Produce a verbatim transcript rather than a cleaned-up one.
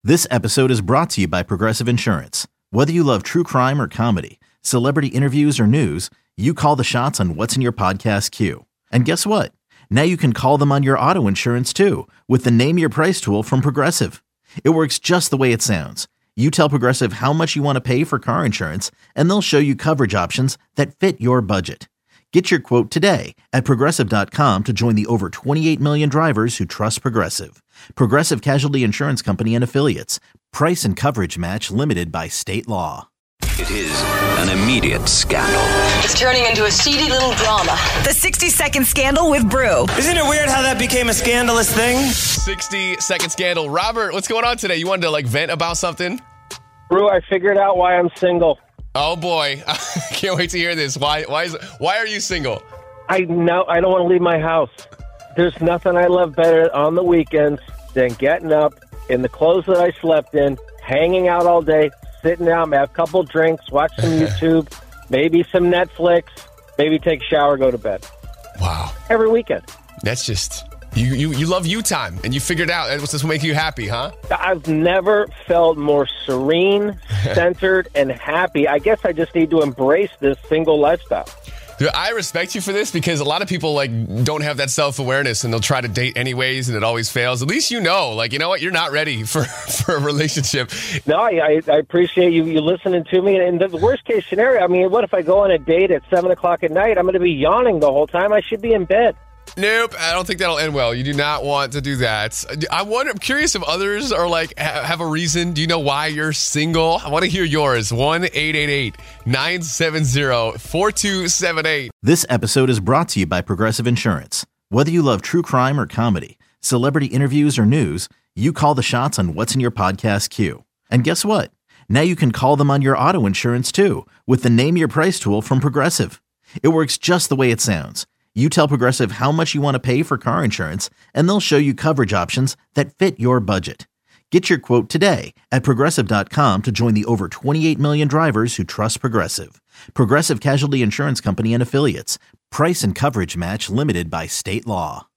This episode is brought to you by Progressive Insurance. Whether you love true crime or comedy, celebrity interviews or news, you call the shots on what's in your podcast queue. And guess what? Now you can call them on your auto insurance too with the Name Your Price tool from Progressive. It works just the way it sounds. You tell Progressive how much you want to pay for car insurance, and they'll show you coverage options that fit your budget. Get your quote today at Progressive dot com to join the over twenty-eight million drivers who trust Progressive. Progressive Casualty Insurance Company and Affiliates. Price and coverage match limited by state law. It is an immediate scandal. It's turning into a seedy little drama. The sixty second Scandal with Brew. Isn't it weird how that became a scandalous thing? sixty second Scandal. Robert, what's going on today? You wanted to like vent about something? Brew, I figured out why I'm single. Oh boy, I can't wait to hear this. Why? Why is? Why are you single? I know I don't want to leave my house. There's nothing I love better on the weekends than getting up in the clothes that I slept in, hanging out all day, sitting down, have a couple drinks, watch some YouTube, maybe some Netflix, maybe take a shower, go to bed. Wow. Every weekend. That's just you. You you love you time, and you figured out that's what's make you happy, huh? I've never felt more serene, centered, and happy. I guess I just need to embrace this single lifestyle. Dude, I respect you for this because a lot of people like don't have that self-awareness and they'll try to date anyways and it always fails. At least you know, like, you know what? You're not ready for, for a relationship. No, I, I appreciate you you listening to me. And the worst case scenario, I mean, what if I go on a date at seven o'clock at night? I'm going to be yawning the whole time. I should be in bed. Nope, I don't think that'll end well. You do not want to do that. I wonder, I'm curious if others are like, ha- have a reason. Do you know why you're single? I want to hear yours. one eight eight eight nine seven zero four two seven eight. This episode is brought to you by Progressive Insurance. Whether you love true crime or comedy, celebrity interviews or news, you call the shots on what's in your podcast queue. And guess what? Now you can call them on your auto insurance too with the Name Your Price tool from Progressive. It works just the way it sounds. You tell Progressive how much you want to pay for car insurance, and they'll show you coverage options that fit your budget. Get your quote today at Progressive dot com to join the over twenty-eight million drivers who trust Progressive. Progressive Casualty Insurance Company and Affiliates. Price and coverage match limited by state law.